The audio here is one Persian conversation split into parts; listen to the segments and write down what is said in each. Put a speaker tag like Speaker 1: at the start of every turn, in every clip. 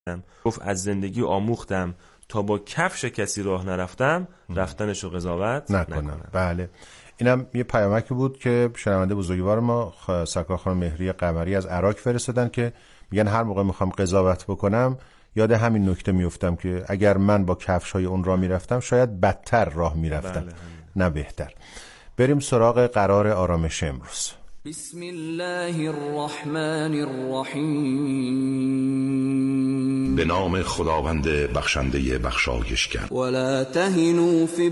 Speaker 1: گفت از زندگی آموختم تا با کفش کسی راه نرفتم، رفتنشو قضاوت نکنم.
Speaker 2: بله، اینم یه پیامکی بود که شنونده بزرگوار ما سرکار خانم مهری قمری از عراق فرستادن که میگن هر موقع میخوام قضاوت بکنم یاد همین نکته میافتم که اگر من با کفش‌های اون راه میرفتم شاید بدتر راه میرفتم، نه بهتر. بریم سراغ قرار آرامش امروز.
Speaker 3: بسم الله الرحمن الرحیم.
Speaker 4: به نام خداوند بخشنده بخشایشگر.
Speaker 3: ولا تهنوا في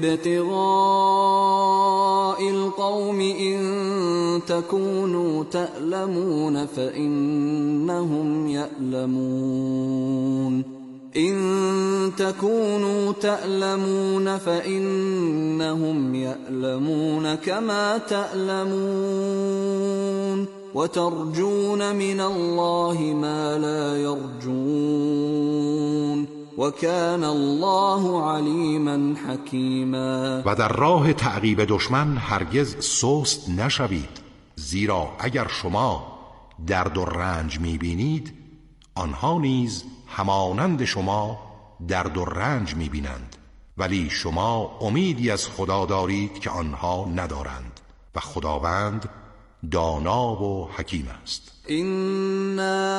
Speaker 3: ابتغاء القوم ان تكونوا تألمون فإنهم يألمون إن تكونوا تألمون فإنهم يألمون كما تألمون وترجون من الله ما لا يرجون وكان الله عليما حكيما.
Speaker 4: و در راه تعقیب دشمن هرگز سست نشوید، زیرا اگر شما درد و رنج میبینید آنها نیز همانند شما درد و رنج میبینند، ولی شما امیدی از خدا دارید که آنها ندارند و خداوند دانا و حکیم است.
Speaker 3: إنا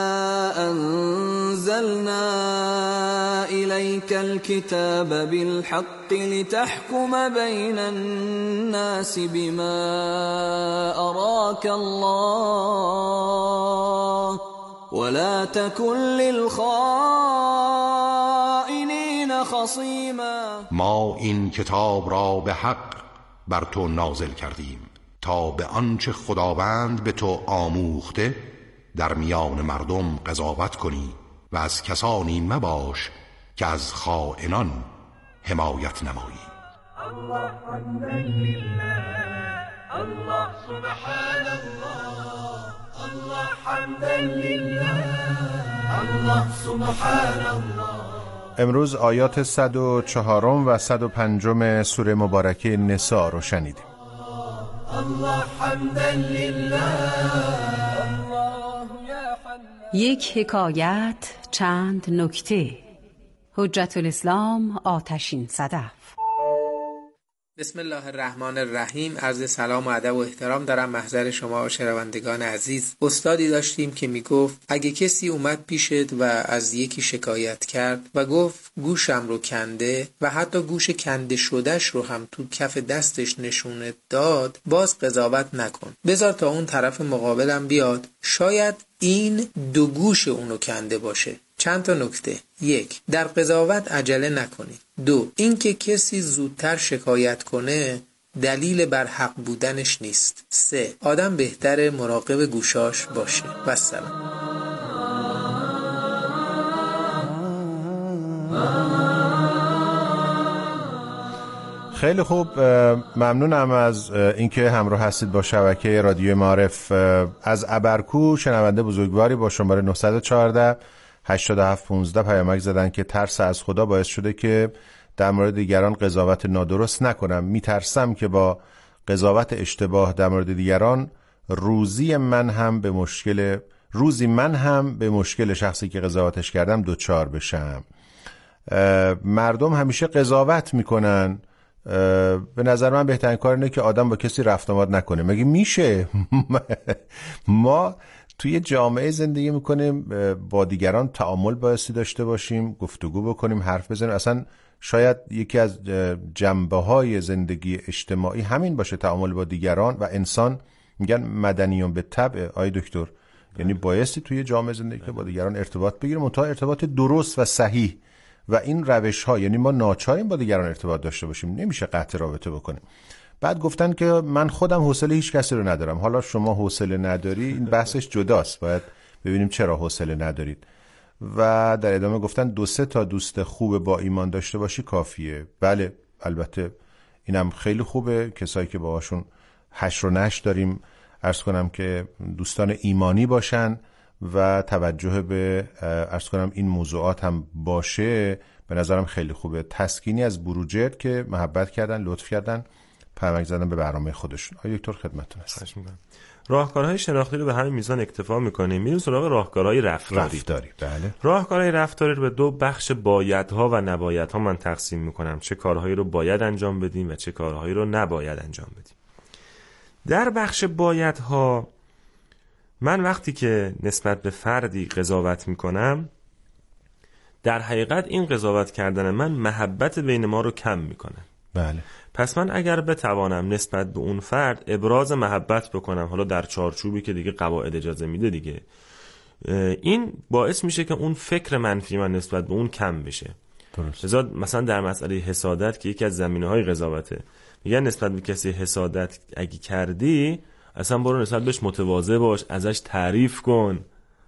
Speaker 3: أنزلنا إليك الكتاب بالحق لتحكم بين الناس بما أراك الله ولا تكن للخائنين خصيما.
Speaker 4: ما این کتاب را به حق بر تو نازل کردیم تا به آنچه خداوند به تو آموخته در میان مردم قضاوت کنی و از کسانی مباش که از خائنان حمایت نمایی.
Speaker 5: الله حمدا لله، الله سبحان الله، الله حمدا لله، الله سبحان الله.
Speaker 2: امروز آیات 104 و 105 سوره مبارکه نساء رو شنیدیم.
Speaker 5: الله حمدا لله.
Speaker 6: یک حکایت، چند نکته. حجت الاسلام آتشین صدف.
Speaker 7: بسم الله الرحمن الرحیم. عرض سلام و ادب و احترام دارم محضر شما شنوندگان عزیز. استادی داشتیم که میگفت اگه کسی اومد پیشت و از یکی شکایت کرد و گفت گوشم رو کنده و حتی گوش کنده شدهش رو هم تو کف دستش نشونت داد، باز قضاوت نکن، بذار تا اون طرف مقابلم بیاد، شاید این دو گوش اونو کنده باشه. چند تا نکته. 1. در قضاوت عجله نکنید. 2. اینکه کسی زودتر شکایت کنه دلیل بر حق بودنش نیست. 3. آدم بهتره مراقب گوشاش باشه. و سلام.
Speaker 2: خیلی خوب، ممنونم از اینکه همراه هستید با شبکه رادیو معارف. از ابرکو شنونده بزرگواری با شماره 914 8715 پیامک زدن که ترس از خدا باعث شده که در مورد دیگران قضاوت نادرست نکنم. میترسم که با قضاوت اشتباه در مورد دیگران روزی من هم به مشکل شخصی که قضاوتش کردم دوچار بشم. مردم همیشه قضاوت میکنن. به نظر من بهترین کار اینه که آدم با کسی رفت آمد نکنه. مگه میشه؟ ما توی جامعه زندگی میکنیم، با دیگران تعامل بایستی داشته باشیم، گفتگو بکنیم، حرف بزنیم. اصلا شاید یکی از جنبه‌های زندگی اجتماعی همین باشه، تعامل با دیگران. و انسان میگن مدنیون به طبع. آی دکتر، یعنی بایستی توی جامعه زندگی که با دیگران ارتباط بگیریم، منتها ارتباط درست و صحیح. و این روش ها، یعنی ما ناچاریم با دیگران ارتباط داشته باشیم، نمیشه قطع رابطه بکنیم. بعد گفتن که من خودم حوصله هیچ کسی رو ندارم. حالا شما حوصله نداری، این بحثش جداست، باید ببینیم چرا حوصله ندارید. و در ادامه گفتن 2-3 تا دوست خوب با ایمان داشته باشی کافیه. بله، البته اینم خیلی خوبه. کسایی که باهاشون حشر و نشر داریم، عرض کنم که دوستان ایمانی باشن و توجه به عرض کنم این موضوعات هم باشه، به نظرم خیلی خوبه. تسکینی از بروجرد که محبت کردن، لطف کردن، پیامک زدن به برنامه خودشون. آقای دکتر خدمتتون هست.
Speaker 1: راهکارهای شناختی رو به همین میزان اکتفا می‌کنیم. میریم سراغ راهکارهای رفتاری.
Speaker 2: بله.
Speaker 1: راهکارهای رفتاری رو به دو بخش بایدها و نبایدها من تقسیم می‌کنم. چه کارهایی رو باید انجام بدیم و چه کارهایی رو نباید انجام بدیم. در بخش بایدها من وقتی که نسبت به فردی قضاوت می‌کنم، در حقیقت این قضاوت کردن من محبت بین ما رو کم می‌کنه.
Speaker 2: بله.
Speaker 1: پس من اگر بتوانم نسبت به اون فرد ابراز محبت بکنم، حالا در چارچوبی که دیگه قواعد اجازه میده دیگه، این باعث میشه که اون فکر منفی من نسبت به اون کم بشه.
Speaker 2: درست.
Speaker 1: مثلا در مسئله حسادت که یکی از زمینه‌های قضاوته، میگن نسبت به کسی حسادت اگه کردی اصلا برو نسبت بهش متواضع باش، ازش تعریف کن.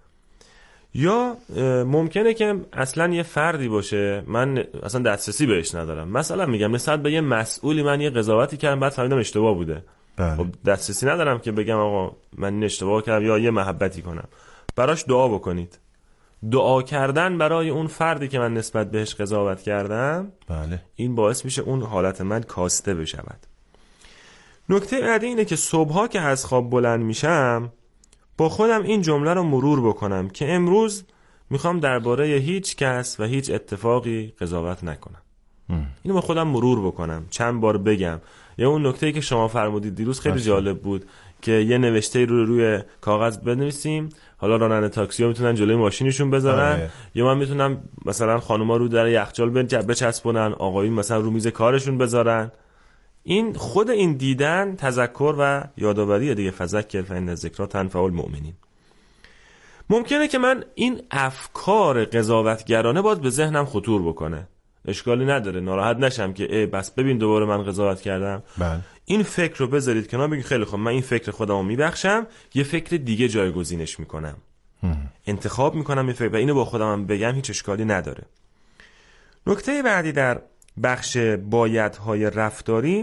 Speaker 1: یا ممکنه که اصلا یه فردی باشه من اصلا دسترسی بهش ندارم، مثلا میگم نسبت به یه مسئولی من یه قضاوتی کردم بعد فهمیدم اشتباه بوده.
Speaker 2: بله.
Speaker 1: خب دسترسی ندارم که بگم آقا من این اشتباه کردم یا یه محبتی کنم. براش دعا بکنید. دعا کردن برای اون فردی که من نسبت بهش قضاوت کردم،
Speaker 2: بله،
Speaker 1: این باعث میشه اون حالت من کاسته بشود. نکته بعدی اینه که صبحها که از خواب بلند میشم با خودم این جمله رو مرور بکنم که امروز میخوام درباره هیچ کس و هیچ اتفاقی قضاوت نکنم. اینو با خودم مرور بکنم، چند بار بگم. یا اون نکته‌ای که شما فرمودید دیروز خیلی جالب بود که یه نوشته رو روی کاغذ بنویسیم، حالا راننده تاکسی ها میتونن جلوی ماشینشون بذارن، یا من میتونم مثلا خانوما رو در یخچال بچسبونن، آقایون مثلا رو میز کارشون بذارن. این خود این دیدن تذکر و یادآوری دیگه، فذکر فإن الذکری تنفع المؤمنین. ممکنه که من این افکار قضاوتگرانه باید به ذهنم خطور بکنه، اشکالی نداره، ناراحت نشم که بس ببین دوباره من قضاوت کردم.
Speaker 2: بله.
Speaker 1: این فکر رو بذارید کنار، بگید خیلی خوب من این فکر خودمو میبخشم، یه فکر دیگه جایگزینش میکنم، انتخاب میکنم یه فکر و اینو با خودم بگم، هیچ اشکالی نداره. نکته بعدی در بخش بایدهای رفتاری،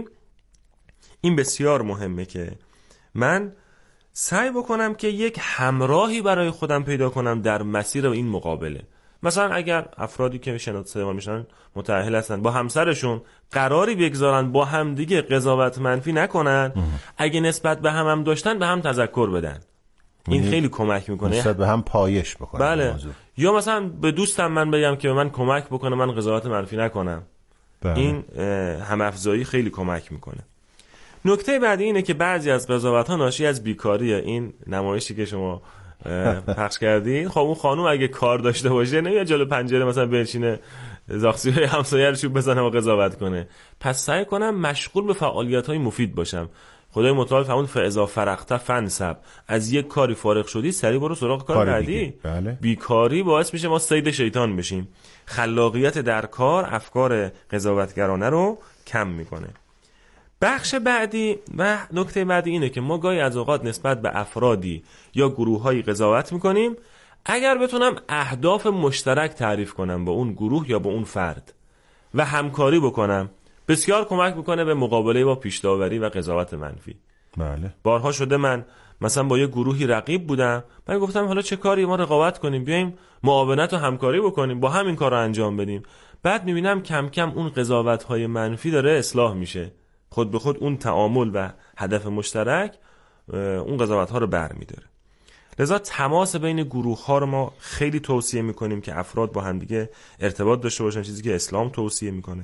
Speaker 1: این بسیار مهمه که من سعی بکنم که یک همراهی برای خودم پیدا کنم در مسیر این مقابله. مثلا اگر افرادی که شناسا میشن متأهل هستن با همسرشون قراری بگذارن با هم دیگه قضاوت منفی نکنن، اگه نسبت به هم داشتن به هم تذکر بدن، این خیلی کمک میکنه،
Speaker 2: نسبت به هم پایش بکنه.
Speaker 1: بله. یا مثلا به دوستم من بگم که به من کمک بکنه من قضاوت منفی نکنم.
Speaker 2: بله.
Speaker 1: این هم افزایی خیلی کمک میکنه. نکته بعدی اینه که بعضی از قضاوت‌ها ناشی از بیکاریه. این نمایشی که شما پخش کردین، خب اون خانم اگه کار داشته باشه نمیاد جلو پنجره مثلا بنشینه زاخسی‌های همسایه رو چوب بزنه و قضاوت کنه. پس سعی کنم مشغول به فعالیت‌های مفید باشم. خدای متعال فرمود فاذا فرغت فانصب، از یک کاری فارغ شدی سریع برو سراغ کار بعدی.
Speaker 2: بله.
Speaker 1: بیکاری باعث میشه ما صید شیطان بشیم. خلاقیت در کار افکار قضاوتگرانه رو کم میکنه. بخش بعدی و نکته بعدی اینه که ما گاهی از اوقات نسبت به افرادی یا گروه‌هایی قضاوت میکنیم، اگر بتونم اهداف مشترک تعریف کنم با اون گروه یا با اون فرد و همکاری بکنم، بسیار کمک میکنه به مقابله با پیش‌داوری و قضاوت منفی.
Speaker 2: بله.
Speaker 1: بارها شده من مثلا با یه گروهی رقیب بودم، من گفتم حالا چه کاری ما رقابت کنیم، بیایم معاونت و همکاری بکنیم، با هم این کار رو انجام بدیم. بعد میبینم کم کم اون قضاوت‌های منفی داره اصلاح میشه، خود به خود اون تعامل و هدف مشترک اون قضاوت‌ها رو برمی‌داره. لذا تماس بین گروه‌ها رو ما خیلی توصیه می‌کنیم که افراد با هم دیگه ارتباط داشته باشن، چیزی که اسلام توصیه می‌کنه.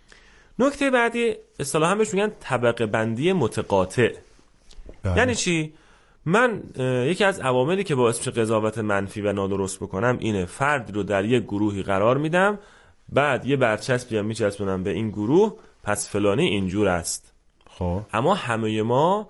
Speaker 1: نکته بعدی اصطلاحاً بهش میگن طبقه بندی متقاطع. یعنی چی؟ من یکی از عواملی که باعث میشه قضاوت منفی و نادرست بکنم اینه، فردی رو در یک گروهی قرار میدم، بعد یه برچسبی میچسبونم به این گروه، پس فلانی اینجور است.
Speaker 2: خب
Speaker 1: اما همه ما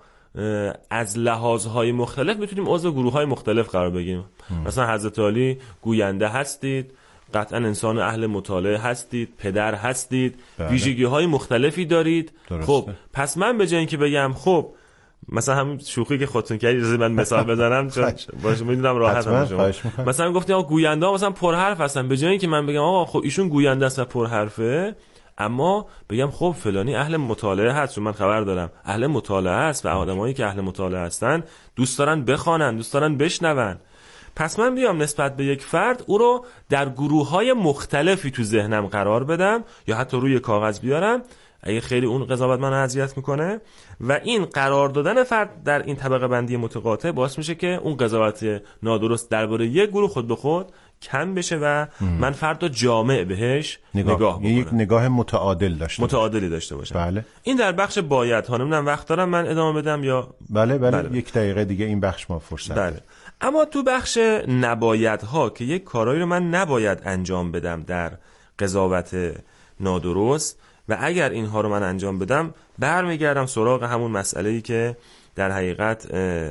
Speaker 1: از لحاظهای مختلف میتونیم عضو گروه‌های مختلف قرار بگیریم. مثلا حضرت علی گوینده هستید، قطعا انسان اهل مطالعه هستید، پدر هستید، ویژگی‌های مختلفی دارید.
Speaker 2: درسته.
Speaker 1: خب پس من به جای اینکه بگم خب مثلا همین شوخی که خودتون کردید اجازه من مثال بزنم چون باشه میدونم راحت هم شما مثلا گفتید آقا گوینده ها مثلا پرحرف هستن، به جای اینکه من بگم آقا خب ایشون گوینده است و پرحرفه، اما بگم خب فلانی اهل مطالعه هست، چون من خبر دارم اهل مطالعه است و آدمایی که اهل مطالعه هستن دوست دارن بخوانن، دوست دارن بشنون. پس من بیام نسبت به یک فرد او رو در گروه‌های مختلفی تو ذهنم قرار بدم یا حتی روی کاغذ بیارم اگه خیلی اون قضاوت من اذیت میکنه، و این قرار دادن فرد در این طبقه بندی متقاطع باعث میشه که اون قضاوت نادرست درباره یک گروه خود به خود کم بشه و من فرد رو جامع بهش نگاه بکنم،
Speaker 2: یک نگاه متعادلی داشته باشم.
Speaker 1: بله. این در بخش باید ها. نمیدونم وقت دارم من ادامه بدم یا
Speaker 2: بله. یک دقیقه دیگه این بخش ما فرصت
Speaker 1: بله. اما تو بخش نباید ها که یک کارایی رو من نباید انجام بدم در قضاوت نادرست و اگر اینها رو من انجام بدم برمیگردم سراغ همون مسئله‌ای که در حقیقت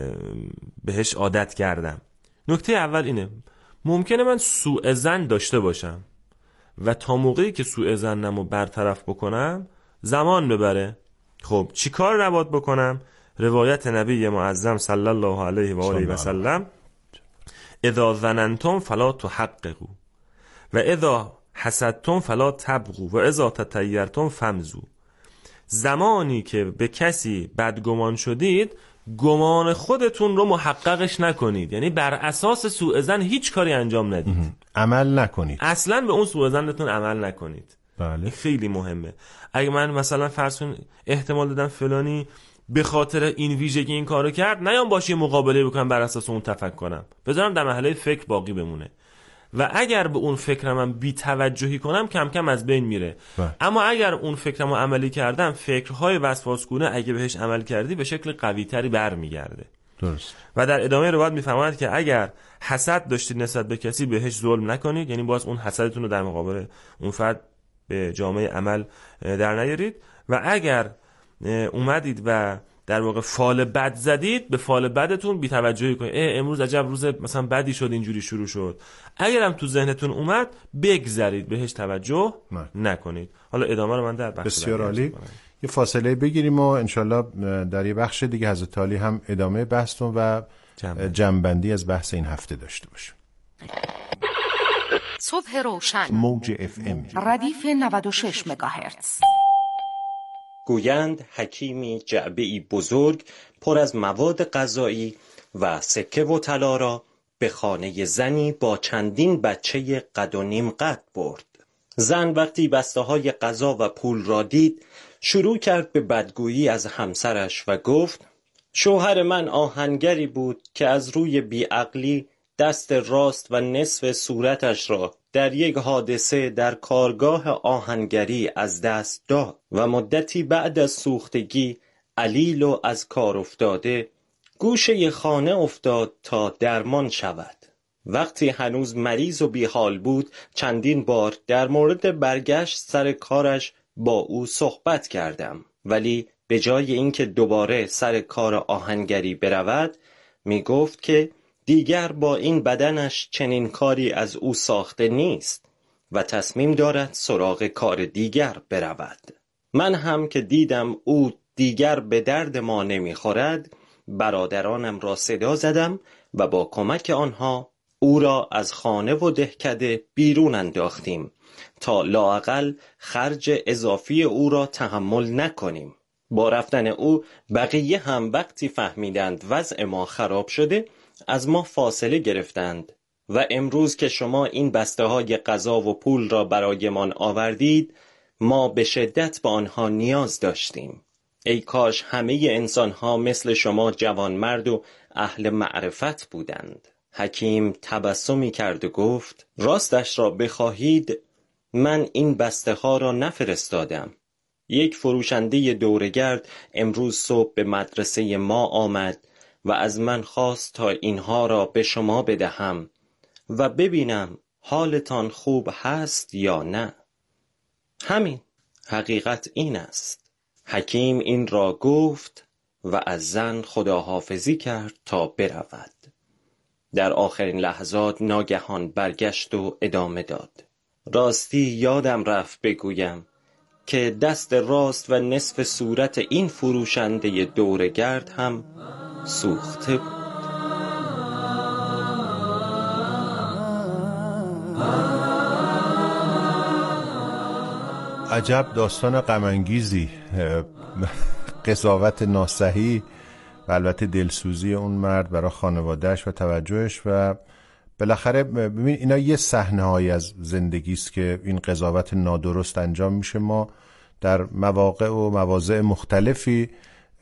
Speaker 1: بهش عادت کردم. نکته اول اینه، ممکنه من سوء ظن داشته باشم و تا موقعی که سوء ظنمو برطرف بکنم زمان ببره. خب چی کار نباید بکنم؟ روایت نبی معظم صلی الله علیه و آله و سلم، اذا ظننتم فلا تحققوا و اذا حسدتم فلا تبغوا و اذا تطیرتم فمزوا. زمانی که به کسی بدگمان شدید گمان خودتون رو محققش نکنید، یعنی بر اساس سوء ظن هیچ کاری انجام ندید،
Speaker 2: عمل نکنید،
Speaker 1: اصلا به اون سوء ظنتون عمل نکنید.
Speaker 2: بله.
Speaker 1: خیلی مهمه. اگه من مثلا فرض کن احتمال دادم فلانی به خاطر این ویژگی این کارو کرد، نیام باشه مقابله بکنم بر اساس اون تفکر کنم، بذارم در مرحله فکر باقی بمونه و اگر به اون فکرم من بی توجهی کنم کم کم از بین میره. اما اگر اون فکرمو عملی کردم، فکرهای وسواسگونه اگه بهش عمل کردی به شکل قوی تری برمیگرده.
Speaker 2: درست.
Speaker 1: و در ادامه روایت میفهمند که اگر حسد داشتید نسبت به کسی بهش ظلم نکنید، یعنی باز اون حسدتون رو در مقابل اون فرد به جامعه عمل در نیارید، و اگر اومدید و در واقع فال بد زدید به فال بدتون بی توجهی کنید، امروز عجب روز مثلا بدی شد اینجوری شروع شد، اگرم تو ذهنتون اومد بگذرید بهش توجه نکنید. حالا ادامه رو من در بخش
Speaker 2: بسیار عالی. یه فاصله بگیریم و انشالله در یه بخش دیگه حضرت عالی هم ادامه بحثتون و جمع‌بندی از بحث این هفته داشته باشیم.
Speaker 8: صبح روشن،
Speaker 2: موج FM
Speaker 8: ردیف 96 مگاهرتز.
Speaker 9: گویند حکیمی جعبه‌ای بزرگ پر از مواد غذایی و سکه و طلا را به خانه زنی با چندین بچه قد و نیم قد برد. زن وقتی بسته‌های غذا و پول را دید شروع کرد به بدگویی از همسرش و گفت شوهر من آهنگری بود که از روی بیعقلی دست راست و نصف صورتش را در یک حادثه در کارگاه آهنگری از دست داد و مدتی بعد از سوختگی علیل و از کار افتاده گوشه خانه افتاد تا درمان شود. وقتی هنوز مریض و بیحال بود چندین بار در مورد برگشت سر کارش با او صحبت کردم، ولی به جای اینکه دوباره سر کار آهنگری برود می گفت که دیگر با این بدنش چنین کاری از او ساخته نیست و تصمیم دارد سراغ کار دیگر برود. من هم که دیدم او دیگر به درد ما نمیخورد برادرانم را صدا زدم و با کمک آنها او را از خانه و دهکده بیرون انداختیم تا لااقل خرج اضافی او را تحمل نکنیم. با رفتن او بقیه هم وقتی فهمیدند وضع ما خراب شده از ما فاصله گرفتند و امروز که شما این بسته های غذا و پول را برایمان آوردید ما به شدت به آنها نیاز داشتیم. ای کاش همه انسان ها مثل شما جوانمرد و اهل معرفت بودند. حکیم تبسمی کرد و گفت راستش را بخواهید من این بسته ها را نفرستادم. یک فروشنده دورگرد امروز صبح به مدرسه ما آمد و از من خواست تا اینها را به شما بدهم و ببینم حالتان خوب هست یا نه. همین، حقیقت این است. حکیم این را گفت و از زن خداحافظی کرد تا برود. در آخرین لحظات ناگهان برگشت و ادامه داد. راستی یادم رفت بگویم که دست راست و نصف صورت این فروشنده دورگرد هم سوخته بود.
Speaker 2: عجب داستان غم‌انگیزی، قضاوت ناصحیح و البته دلسوزی اون مرد برای خانوادهش و توجهش و بالاخره ببین اینا یه صحنه‌ای از زندگی است که این قضاوت نادرست انجام میشه. ما در مواقع و مواضع مختلفی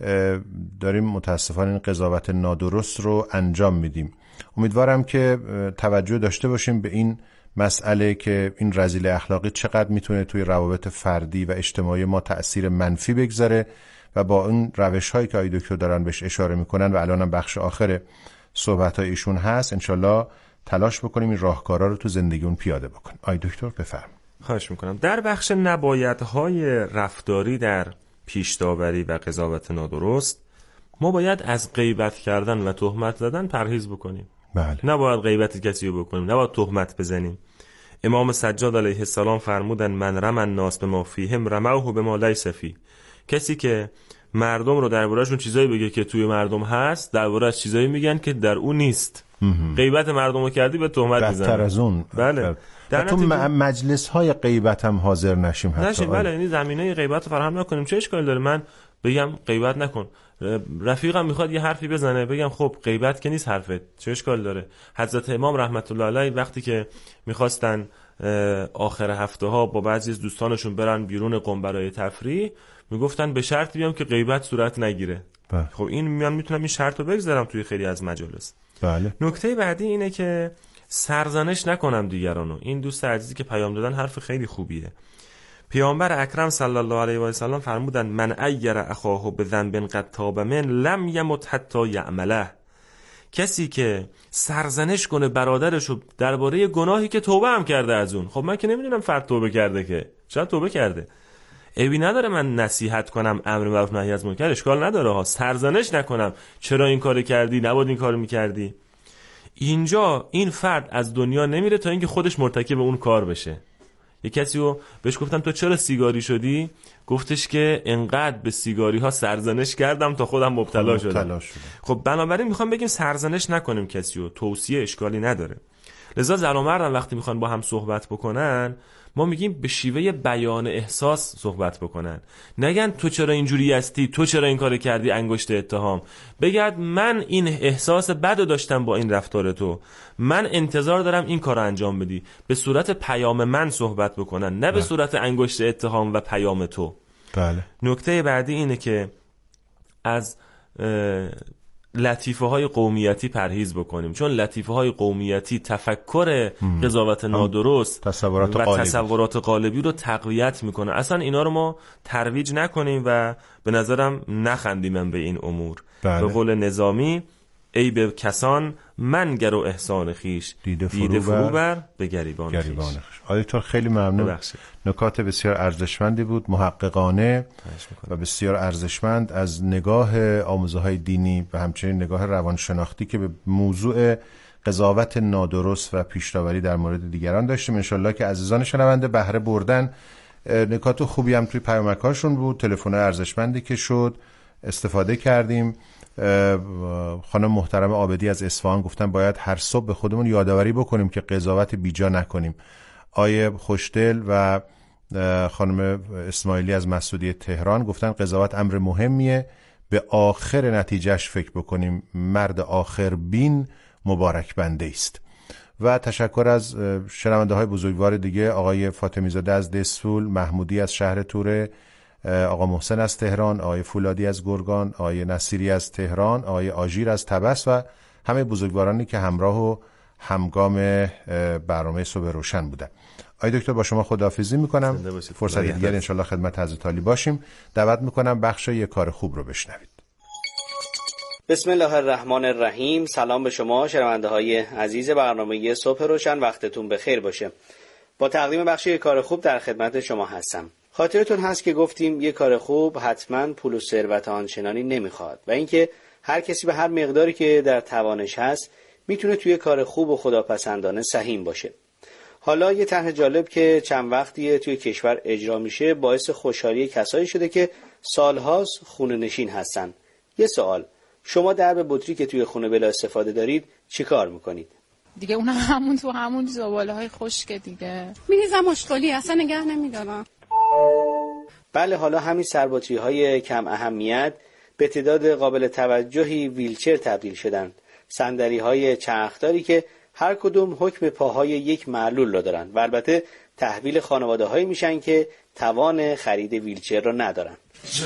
Speaker 2: داریم متاسفانه این قضاوت نادرست رو انجام میدیم. امیدوارم که توجه داشته باشیم به این مسئله که این رذیل اخلاقی چقدر میتونه توی روابط فردی و اجتماعی ما تأثیر منفی بگذاره و با این روش‌هایی که آقای دکتر دارن بهش اشاره میکنن و الانم بخش آخر صحبت‌های ایشون هست انشالله تلاش بکنیم این راهکارا رو تو زندگیمون پیاده بکنیم. آقای دکتر بفرمایید.
Speaker 1: خواهش میکنم. در بخش نبایدهای رفتاری در پیش‌داوری و قضاوت نادرست ما باید از غیبت کردن و تهمت زدن پرهیز بکنیم.
Speaker 2: بله.
Speaker 1: نباید غیبت کسی رو بکنیم، نباید تهمت بزنیم. امام سجاد علیه السلام فرمودن من رمى الناس بما فیهم رموه بما لیس فیه. کسی که مردم رو درباره‌شون چیزایی بگه که توی مردم هست، درباره‌اش چیزایی میگن که در اون نیست. غیبت مردم رو کردی به تهمت میزنن.
Speaker 2: بدتر از اون.
Speaker 1: بله.
Speaker 2: در تو مجلس‌های غیبت هم حاضر نشیم حتی.
Speaker 1: بله، یعنی زمینه غیبت رو فراهم نکنیم. چه اشکالی داره من بگم غیبت نکن؟ رفیقم میخواد یه حرفی بزنه بگم خب غیبت که نیست حرفت، چه اشکال داره؟ حضرت امام رحمت الله علیه وقتی که میخواستن آخر هفته ها با بعضی از دوستانشون برن بیرون قم برای تفریح، میگفتن به شرط بیام که غیبت صورت نگیره. خب این میتونم این شرط رو بگذارم توی خیلی از مجالس.
Speaker 2: بله.
Speaker 1: نکته بعدی اینه که سرزنش نکنم دیگرانو. این دوست عزیزی که پیام دادن حرف خیلی خوبیه. پیامبر اکرم صلی الله علیه و سلم فرمودن من ایر اخاه بذنب قد تاب من لم یمت حتی یعمله. کسی که سرزنش کنه برادرشو درباره گناهی که توبه هم کرده از اون، خب من که نمیدونم فرد توبه کرده، که شاید توبه کرده، عیبی نداره من نصیحت کنم، امر معروف نهی از منکر، اشکال نداره ها. سرزنش نکنم چرا این کارو کردی، نباید این کارو میکردی. اینجا این فرد از دنیا نمیره تا اینکه خودش مرتکب اون کار بشه. یه کسی رو بهش گفتم تو چرا سیگاری شدی؟ گفتش که انقدر به سیگاری ها سرزنش کردم تا خودم مبتلا شدم. خب بنابراین میخوام بگیم سرزنش نکنیم کسی رو، توصیه اشکالی نداره. لذا زن و مردن وقتی میخوان با هم صحبت بکنن ما میگیم به شیوه بیان احساس صحبت بکنن. نگن تو چرا اینجوری هستی، تو چرا این کارو کردی، انگشت اتهام. بگید من این احساس بدو داشتم با این رفتار تو، من انتظار دارم این کارو انجام بدی. به صورت پیام من صحبت بکنن، نه به صورت انگشت اتهام و پیام تو.
Speaker 2: بله.
Speaker 1: نکته بعدی اینه که از لطیفه های قومیتی پرهیز بکنیم، چون لطیفه های قومیتی تفکر قضاوت نادرست تصورات قالبی رو تقویت میکنه. اصلا اینا رو ما ترویج نکنیم و به نظرم نخندیم به این امور.
Speaker 2: بله.
Speaker 1: به قول نظامی ای به کسان منگر و احسان خیش دیده فرو بر به گریبان خیش.
Speaker 2: آقای دکتر خیلی ممنون. نکات بسیار ارزشمندی بود، محققانه و بسیار ارزشمند از نگاه آموزه‌های دینی و همچنین نگاه روانشناختی که به موضوع قضاوت نادرست و پیش‌داوری در مورد دیگران داشتیم. انشالله که عزیزان شنونده بهره بردن. نکات خوبی هم توی پیامک‌هاشون بود، تلفن‌های ارزشمندی که شد استفاده کردیم. خانم محترم عابدی از اصفهان گفتن باید هر صبح به خودمون یادآوری بکنیم که قضاوت بیجا نکنیم. آیه خوشدل و خانم اسماعیلی از مسعودی تهران گفتن قضاوت امر مهمیه، به آخر نتیجهش فکر بکنیم، مرد آخر بین مبارک بنده است. و تشکر از شنونده های بزرگوار دیگه، آقای فاطمی زاده از دسفول، محمودی از شهر توره، آقا محسن از تهران، آقای فولادی از گرگان، آقای نصیری از تهران، آقای آژیر از طبس و همه بزرگوارانی که همراه و همگام برنامه صبح روشن بودن. آقای دکتر با شما خداحافظی میکنم. فرصت دیگر انشالله خدمت حضرت عالی باشیم. دعوت میکنم بخش یک کار خوب رو بشنوید.
Speaker 10: بسم الله الرحمن الرحیم. سلام به شما شنونده های عزیز برنامه صبح روشن، وقتتون بخیر باشه. با تقدیم بخش یک کار خوب در خدمت شما هستم. خاطرتون هست که گفتیم یک کار خوب حتما پول و ثروت آنچنانی نمیخواد و اینکه هر کسی به هر مقداری که در توانش هست میتونه توی کار خوب و خداپسندانه سهیم باشه. حالا یه طرح جالب که چند وقتیه توی کشور اجرا میشه باعث خوشحالی کسایی شده که سالهاست خونه نشین هستن. یه سوال، شما درب بطری که توی خونه بلا استفاده دارید چی کار میکنید؟
Speaker 11: دیگه اونم همون تو همون زباله‌های خشک دیگه
Speaker 12: میریزم آشغالی، اصلا نگه نمیدارم.
Speaker 10: بله، حالا همین سربطری‌های کم اهمیت به تعداد قابل توجهی ویلچر تبدیل شدن. صندلی‌های چرخداری که هر کدوم حکم پاهای یک معلول را دارن و البته تحویل خانواده‌هایی میشن که توان خرید ویلچر را ندارن.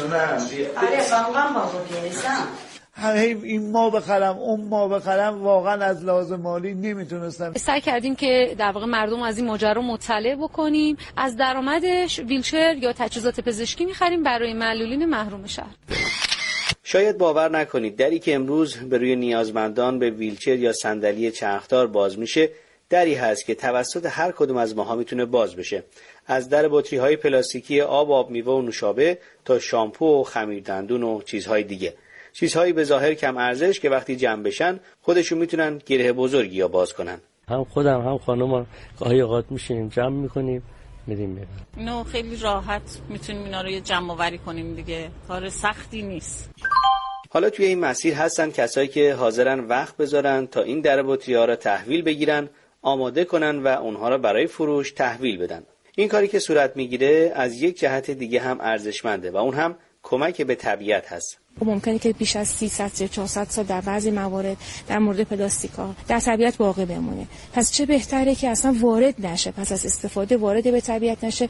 Speaker 13: این ما بخرم اون ما بخرم، واقعا از لحاظ مالی نمیتونستم.
Speaker 14: سعی کردیم که در واقع مردم از این ماجرا مطلع بکنیم، از درآمدش ویلچر یا تجهیزات پزشکی می‌خریم برای معلولین محروم شهر.
Speaker 10: شاید باور نکنید دری که امروز به روی نیازمندان به ویلچر یا صندلی چرخدار باز میشه، دری هست که توسط هر کدوم از ماها میتونه باز بشه. از در بطری‌های پلاستیکی آب میوه و نوشابه تا شامپو و خمیردندون و چیزهای دیگه. چیزهایی به ظاهر کم ارزش که وقتی جمع بشن خودشون میتونن گره بزرگی یا باز کنن.
Speaker 15: هم خودم هم خانومم گاهی اوقات میشینیم جمع میکنیم میریم.
Speaker 11: اینو خیلی راحت میتونیم اینا رو یه جمع آوری کنیم دیگه، کار سختی نیست.
Speaker 10: حالا توی این مسیر هستن کسایی که حاضرن وقت بذارن تا این در بطری‌ها رو تحویل بگیرن، آماده کنن و اونها رو برای فروش تحویل بدن. این کاری که صورت میگیره از یک جهت دیگه هم ارزشمنده و اون هم کمک به طبیعت هست.
Speaker 12: ممکنه که بیش از 300 یا 400 سال در بعضی موارد در مورد پلاستیک‌ها در طبیعت باقی بمونه. پس چه بهتره که اصلا وارد نشه، پس از استفاده وارد به طبیعت نشه.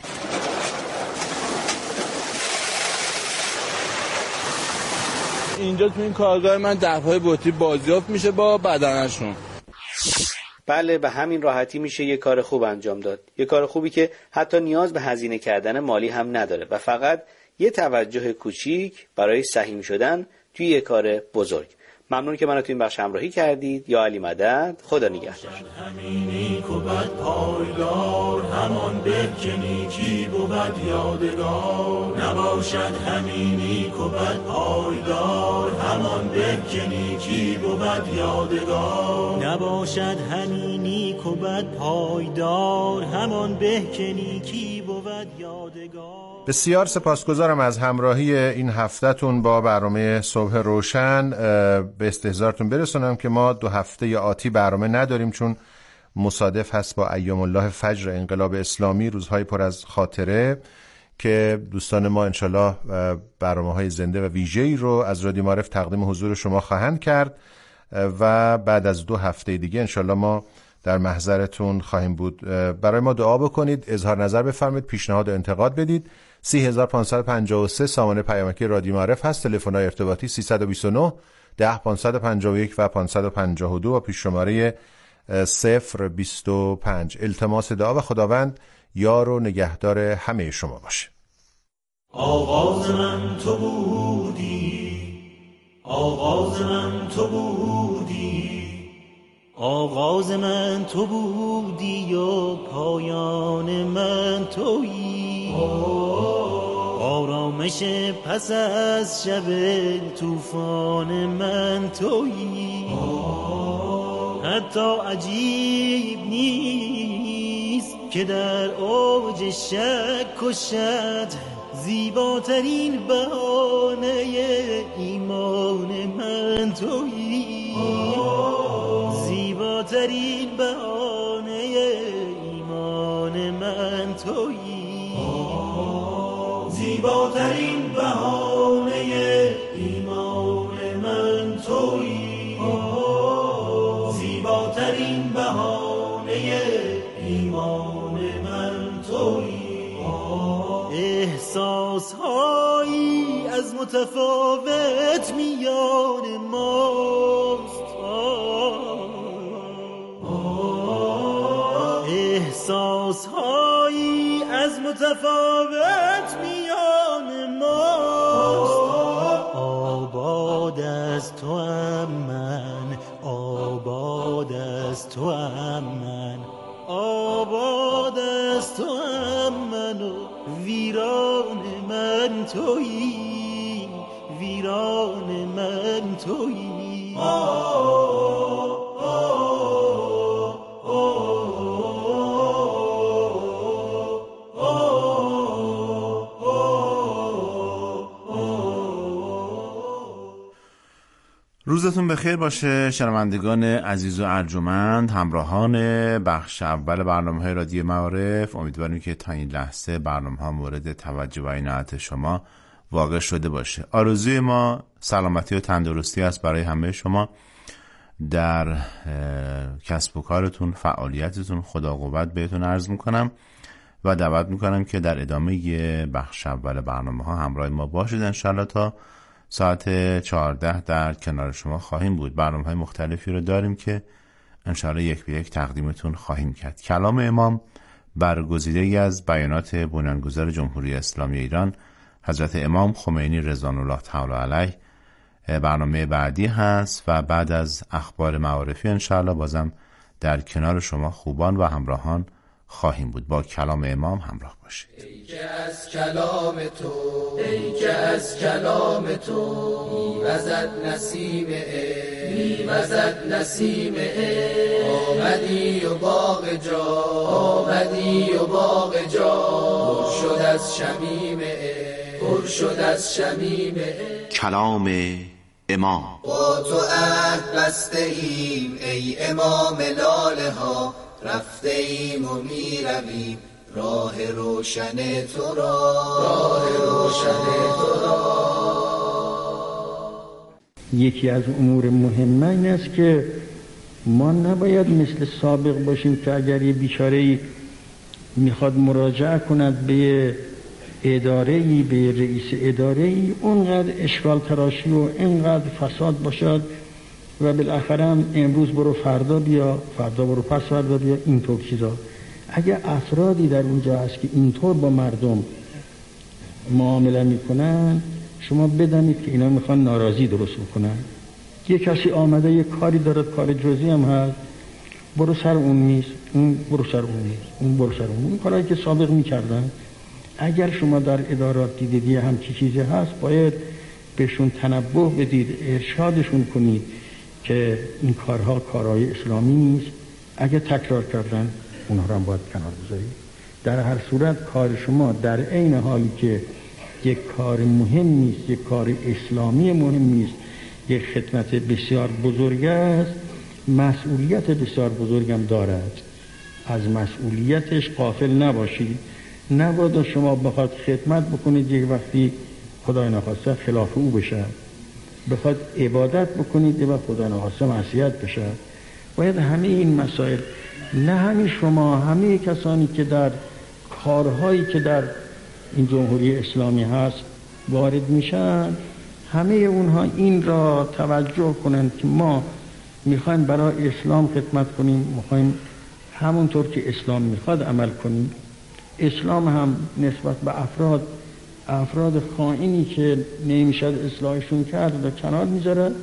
Speaker 13: اینجا تو این کارگاه من دفعه بطری بازیافت میشه با بدنشون.
Speaker 10: بله، به همین راحتی میشه یه کار خوب انجام داد. یه کار خوبی که حتی نیاز به هزینه کردن مالی هم نداره و فقط یه توجه کوچیک برای سهیم شدن توی یه کار بزرگ. ممنون که منو توی این بخش همراهی کردید. یا علی مدد. خدا نگهدار.
Speaker 5: همینی که بد پایدار، همان به که نیکی بود یادگار. نباشد همینی که بد پایدار، همان به که نیکی بود یادگار.
Speaker 16: نباشد همینی که بد پایدار، همان به که نیکی بود یادگار.
Speaker 2: بسیار سپاسگزارم از همراهی این هفته‌تون با برنامه صبح روشن. به استحضارتون برسونم که ما 2 هفته آتی برنامه نداریم چون مصادف هست با ایام الله فجر انقلاب اسلامی، روزهای پر از خاطره که دوستان ما انشالله برنامه‌های زنده و ویژه‌ای رو از رادیو معارف تقدیم حضور شما خواهند کرد و بعد از 2 هفته دیگه انشالله ما در محضرتون خواهیم بود. برای ما دعا بکنید، اظهار نظر بفرمایید، پیشنهاد و انتقاد بدید. 3553 سامانه پیامکی رادیو معارف هست. تلفن‌های ارتباطی 329 10 551 و 552 و پیش شماره 025. التماس دعا و خداوند یار و نگهدار همه شما باشه.
Speaker 5: آغاز من تو بودی، آغاز من تو بودی،
Speaker 16: آغاز من تو بودی و پایان من تویی. آرامش پس از شب طوفان من تویی. حتی عجیب نیست که در اوج شک و شد زیباترین بهانه ایمان من تویی. زیباترین بهانه ایمان من تویی.
Speaker 5: زیباترین بهانه ایمان من تویی. زیباترین بهانه ایمان من تویی.
Speaker 16: احساسهایی از متفاوت میان ماست. احساسهایی از متفاوت میان ماست. آباد از تو ام من، آباد از تو ام من، آباد از تو ام من و ویران من تویی. ویران من تویی.
Speaker 17: روزتون بخیر باشه شنوندگان عزیز و ارجمند، همراهان بخش اول برنامه‌های رادیو معارف. امیدواریم که تا این لحظه برنامه‌ها مورد توجه و عنایت شما واقع شده باشه. آرزوی ما سلامتی و تندرستی است برای همه شما. در کسب و کارتون، فعالیتتون خدا قوت بهتون عرض میکنم و دعوت میکنم که در ادامه بخش اول برنامه ها همراه ما باشید. انشالله تا ساعت 14 در کنار شما خواهیم بود. برنامه های مختلفی رو داریم که انشالله یک به یک تقدیمتون خواهیم کرد. کلام امام برگزیده‌ای از بیانات بنیانگذار جمهوری اسلامی ایران حضرت امام خمینی رضوان الله تعالی علیه برنامه بعدی هست و بعد از اخبار معارفی انشاءالله بازم در کنار شما خوبان و همراهان خواهیم بود. با کلام امام همراه باشید.
Speaker 18: ای که از کلام تو، ای که از کلام تو میوزد نسیم میوزد نسیم آمدی و باغ جا، آمدی و باغ جا پر شد از شمیم پر شد از شمیم
Speaker 4: کلام امام.
Speaker 18: با تو عهد بسته ایم ای امام لاله ها، رفته ایم و می رویم راه روشن تو را، راه روشن تو را.
Speaker 19: یکی از امور مهمه این است که ما نباید مثل سابق باشیم که اگر یه بیچاره‌ای میخواد مراجعه کند به اداره‌ای، به رئیس اداره‌ای، اونقدر اشکال تراشی و اینقدر فساد باشد و بالاخره هم امروز برو فردا بیا، فردا برو پس فردا بیا، اینطور چیزا. اگر افرادی در اونجا هست که اینطور با مردم معامله میکنن، شما بدانید که اینا میخوان ناراضی درست بکنن. یه کسی آمده یه کاری داره، کار جزئی هم هست، برو سر اون میز، اون برو سر اون میز، اون برو سر اون کارهایی که سابق میکردن. اگر شما در ادارات دیدید همچی چیزی هست، باید بهشون تنبه بدید، ارشادشون کنید که این کارها کارهای اسلامی نیست. اگه تکرار کردن اونها رو هم باید کنار بذارید. در هر صورت کار شما در عین حالی که یک کار مهم نیست، یک کار اسلامی مهم نیست، یک خدمت بسیار بزرگ است، مسئولیت بسیار بزرگم دارد. از مسئولیتش غافل نباشید. نباید شما بخواد خدمت بکنید یک وقتی خدای نخواسته خلاف او بشه، بخواد عبادت بکنید یک وقت خدای نخواسته معصیت بشه. باید همه این مسائل، نه همین شما، همه کسانی که در کارهایی که در این جمهوری اسلامی هست وارد میشن، همه اونها این را توجه کنند که ما میخوایم برای اسلام خدمت کنیم، میخوایم همونطور که اسلام میخواد عمل کنیم. اسلام هم نسبت به افراد خائنی که نمیشد اصلاحشون کرد و کنار میذاره.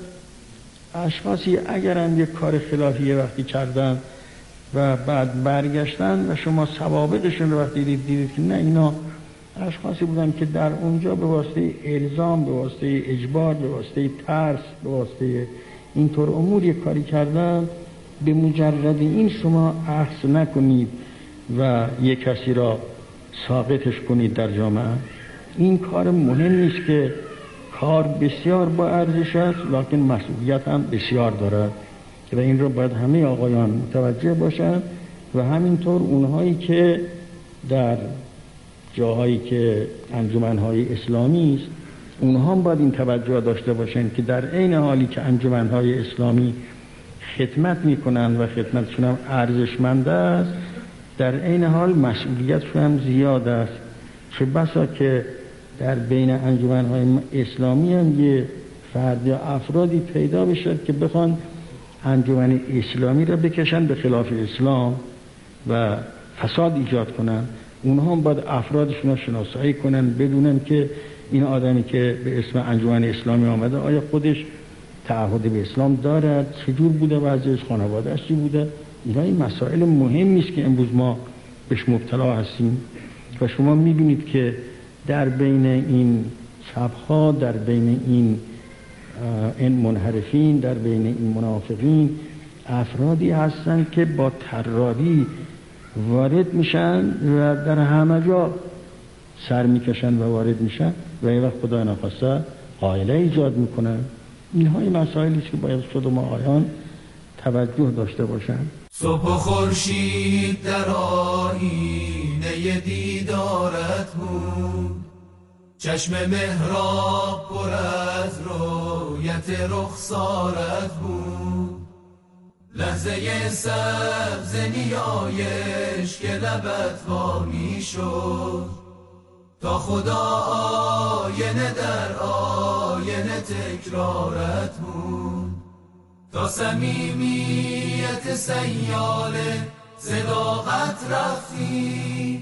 Speaker 19: اشخاصی اگر هم یک کار خلافی وقتی کردن و بعد برگشتن و شما سوابقشون رو وقتی دیدید که نه اینا اشخاصی بودن که در اونجا به واسطه الزام، به واسطه اجبار، به واسطه ترس، به واسطه اینطور امور یک کاری کردن، به مجرد این شما اخذ نکنید و یک کسی را ساقطش کنید در جامعه. این کار مهم نیست که کار بسیار با ارزش است، لکن مسئولیت هم بسیار دارد و این را باید همه آقایان متوجه باشند و همینطور اونهایی که در جاهایی که انجمنهای اسلامی است، اونها هم باید این توجه داشته باشند که در عین حالی که انجمنهای اسلامی خدمت میکنند و خدمتشون هم ارزشمند است، در عین حال مسئولیتشون هم زیاد است. چه بسا که در بین انجمنهای اسلامی هم یه فرد یا افرادی پیدا بشه که بخوان انجمن اسلامی را بکشن به خلاف اسلام و فساد ایجاد کنن. اونها هم باید افرادشون را شناسایی کنن، بدونن که این آدمی که به اسم انجمن اسلامی آمده آیا خودش تعهد به اسلام دارد، چجور بوده وضعش، خانواده‌اش چی بوده. اینا این مسائل مهمی است که امروز ما بهش مبتلا هستیم و شما میبینید که در بین این چپ‌ها، در بین این منحرفین، در بین این منافقین افرادی هستن که با طراری وارد میشن و در همه جا سر میکشن و وارد میشن و این وقت خدا نخواسته قائله ایجاد میکنن. اینها این مسائلی که باید خود ما آیان توجه داشته باشن.
Speaker 18: صبح و خورشید در آینه دیدارت بود، چشم محراب پر از رویت رخسارت بود. لحظه سبز نیایش که لبت وا می شد تا خدا آینه در آینه تکرارت بود تا صمیمیت سیال صداقت رفتی